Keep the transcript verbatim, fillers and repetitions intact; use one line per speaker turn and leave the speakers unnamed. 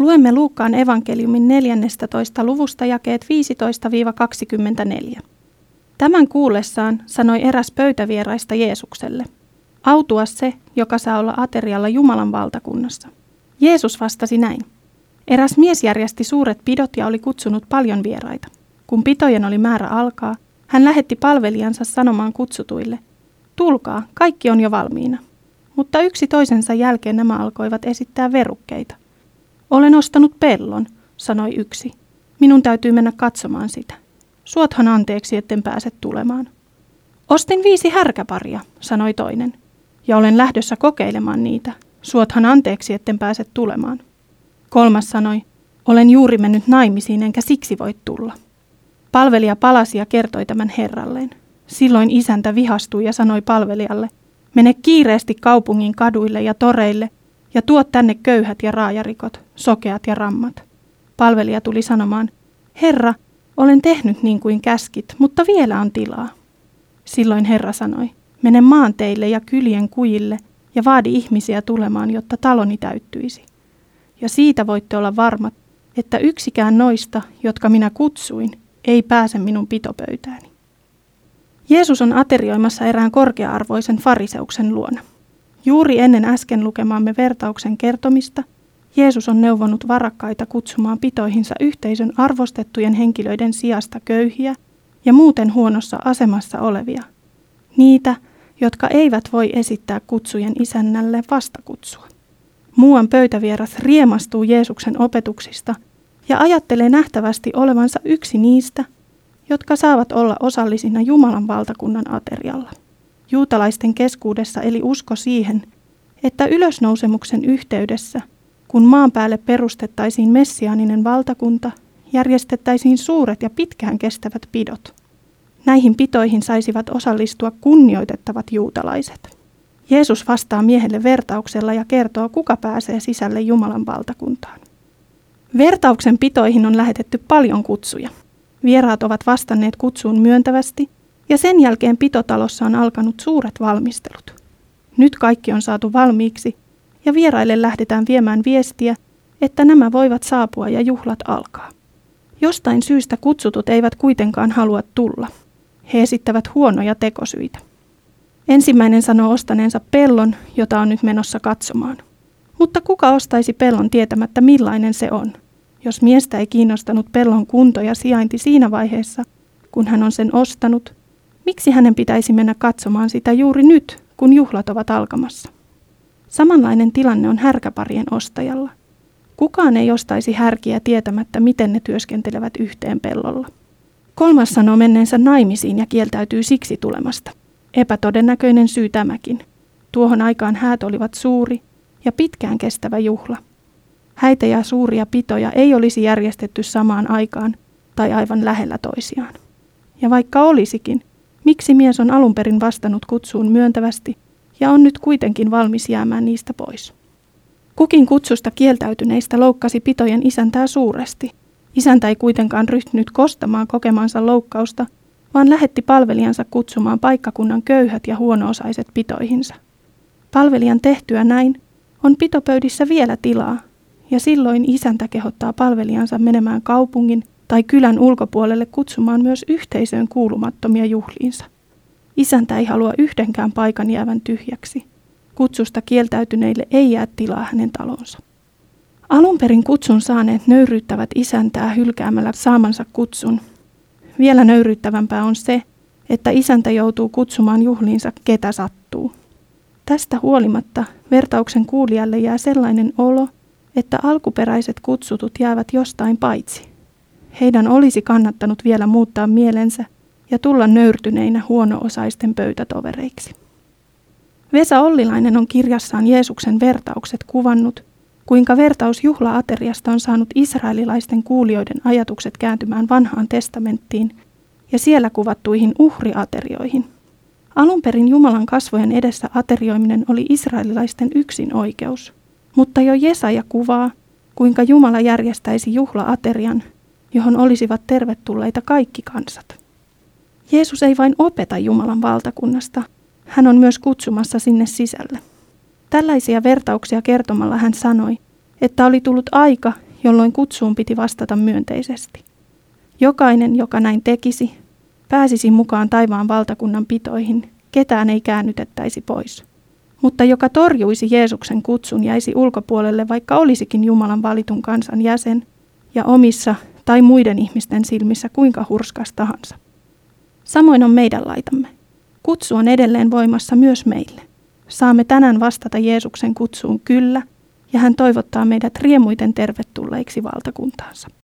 Luemme Luukkaan evankeliumin neljännestätoista luvusta jakeet viisitoista kaksikymmentäneljä. Tämän kuullessaan sanoi eräs pöytävieraista Jeesukselle: autua se, joka saa olla aterialla Jumalan valtakunnassa. Jeesus vastasi näin: eräs mies järjesti suuret pidot ja oli kutsunut paljon vieraita. Kun pitojen oli määrä alkaa, hän lähetti palvelijansa sanomaan kutsutuille: tulkaa, kaikki on jo valmiina. Mutta yksi toisensa jälkeen nämä alkoivat esittää verukkeita. Olen ostanut pellon, sanoi yksi. Minun täytyy mennä katsomaan sitä. Suothan anteeksi, etten pääse tulemaan. Ostin viisi härkäparia, sanoi toinen. Ja olen lähdössä kokeilemaan niitä. Suothan anteeksi, etten pääse tulemaan. Kolmas sanoi: olen juuri mennyt naimisiin, enkä siksi voi tulla. Palvelija palasi ja kertoi tämän herralleen. Silloin isäntä vihastui ja sanoi palvelijalle: mene kiireesti kaupungin kaduille ja toreille ja tuo tänne köyhät ja raajarikot, sokeat ja rammat. Palvelija tuli sanomaan: herra, olen tehnyt niin kuin käskit, mutta vielä on tilaa. Silloin herra sanoi: mene maanteille ja kylien kujille ja vaadi ihmisiä tulemaan, jotta taloni täyttyisi. Ja siitä voitte olla varmat, että yksikään noista, jotka minä kutsuin, ei pääse minun pitopöytääni. Jeesus on aterioimassa erään korkea-arvoisen fariseuksen luona. Juuri ennen äsken lukemaamme vertauksen kertomista Jeesus on neuvonut varakkaita kutsumaan pitoihinsa yhteisön arvostettujen henkilöiden sijasta köyhiä ja muuten huonossa asemassa olevia. Niitä, jotka eivät voi esittää kutsujen isännälle vastakutsua. Muuan pöytävieras riemastuu Jeesuksen opetuksista ja ajattelee nähtävästi olevansa yksi niistä, jotka saavat olla osallisina Jumalan valtakunnan aterialla. Juutalaisten keskuudessa eli usko siihen, että ylösnousemuksen yhteydessä, kun maan päälle perustettaisiin messiaaninen valtakunta, järjestettäisiin suuret ja pitkään kestävät pidot. Näihin pitoihin saisivat osallistua kunnioitettavat juutalaiset. Jeesus vastaa miehelle vertauksella ja kertoo, kuka pääsee sisälle Jumalan valtakuntaan. Vertauksen pitoihin on lähetetty paljon kutsuja. Vieraat ovat vastanneet kutsuun myöntävästi ja sen jälkeen pitotalossa on alkanut suuret valmistelut. Nyt kaikki on saatu valmiiksi ja vieraille lähdetään viemään viestiä, että nämä voivat saapua ja juhlat alkaa. Jostain syystä kutsutut eivät kuitenkaan halua tulla. He esittävät huonoja tekosyitä. Ensimmäinen sanoo ostaneensa pellon, jota on nyt menossa katsomaan. Mutta kuka ostaisi pellon tietämättä millainen se on? Jos miestä ei kiinnostanut pellon kunto ja sijainti siinä vaiheessa, kun hän on sen ostanut, miksi hänen pitäisi mennä katsomaan sitä juuri nyt, kun juhlat ovat alkamassa? Samanlainen tilanne on härkäparien ostajalla. Kukaan ei ostaisi härkiä tietämättä, miten ne työskentelevät yhteen pellolla. Kolmas sanoo menneensä naimisiin ja kieltäytyy siksi tulemasta. Epätodennäköinen syy tämäkin. Tuohon aikaan häät olivat suuri ja pitkään kestävä juhla. Häitä ja suuria pitoja ei olisi järjestetty samaan aikaan tai aivan lähellä toisiaan. Ja vaikka olisikin, miksi mies on alun perin vastannut kutsuun myöntävästi ja on nyt kuitenkin valmis jäämään niistä pois? Kukin kutsusta kieltäytyneistä loukkasi pitojen isäntää suuresti. Isäntä ei kuitenkaan ryhtynyt kostamaan kokemansa loukkausta, vaan lähetti palvelijansa kutsumaan paikkakunnan köyhät ja huono-osaiset pitoihinsa. Palvelijan tehtyä näin on pitopöydissä vielä tilaa, ja silloin isäntä kehottaa palvelijansa menemään kaupungin tai kylän ulkopuolelle kutsumaan myös yhteisöön kuulumattomia juhliinsa. Isäntä ei halua yhdenkään paikan jäävän tyhjäksi. Kutsusta kieltäytyneille ei jää tilaa hänen talonsa. Alun perin kutsun saaneet nöyryyttävät isäntää hylkäämällä saamansa kutsun. Vielä nöyryyttävämpää on se, että isäntä joutuu kutsumaan juhliinsa ketä sattuu. Tästä huolimatta vertauksen kuulijalle jää sellainen olo, että alkuperäiset kutsutut jäävät jostain paitsi. Heidän olisi kannattanut vielä muuttaa mielensä ja tulla nöyrtyneinä huono-osaisten pöytätovereiksi. Vesa Ollilainen on kirjassaan Jeesuksen vertaukset kuvannut, kuinka vertaus juhla-ateriasta on saanut israelilaisten kuulijoiden ajatukset kääntymään vanhaan testamenttiin ja siellä kuvattuihin uhriaterioihin. Alun perin Jumalan kasvojen edessä aterioiminen oli israelilaisten yksin oikeus, mutta jo Jesaja kuvaa, kuinka Jumala järjestäisi juhla-aterian, johon olisivat tervetulleita kaikki kansat. Jeesus ei vain opeta Jumalan valtakunnasta, hän on myös kutsumassa sinne sisälle. Tällaisia vertauksia kertomalla hän sanoi, että oli tullut aika, jolloin kutsuun piti vastata myönteisesti. Jokainen, joka näin tekisi, pääsisi mukaan taivaan valtakunnan pitoihin, ketään ei käännytettäisi pois. Mutta joka torjuisi Jeesuksen kutsun, jäisi ulkopuolelle, vaikka olisikin Jumalan valitun kansan jäsen ja omissa tai muiden ihmisten silmissä kuinka hurskas tahansa. Samoin on meidän laitamme. Kutsu on edelleen voimassa myös meille. Saamme tänään vastata Jeesuksen kutsuun kyllä, ja hän toivottaa meidät riemuiten tervetulleiksi valtakuntaansa.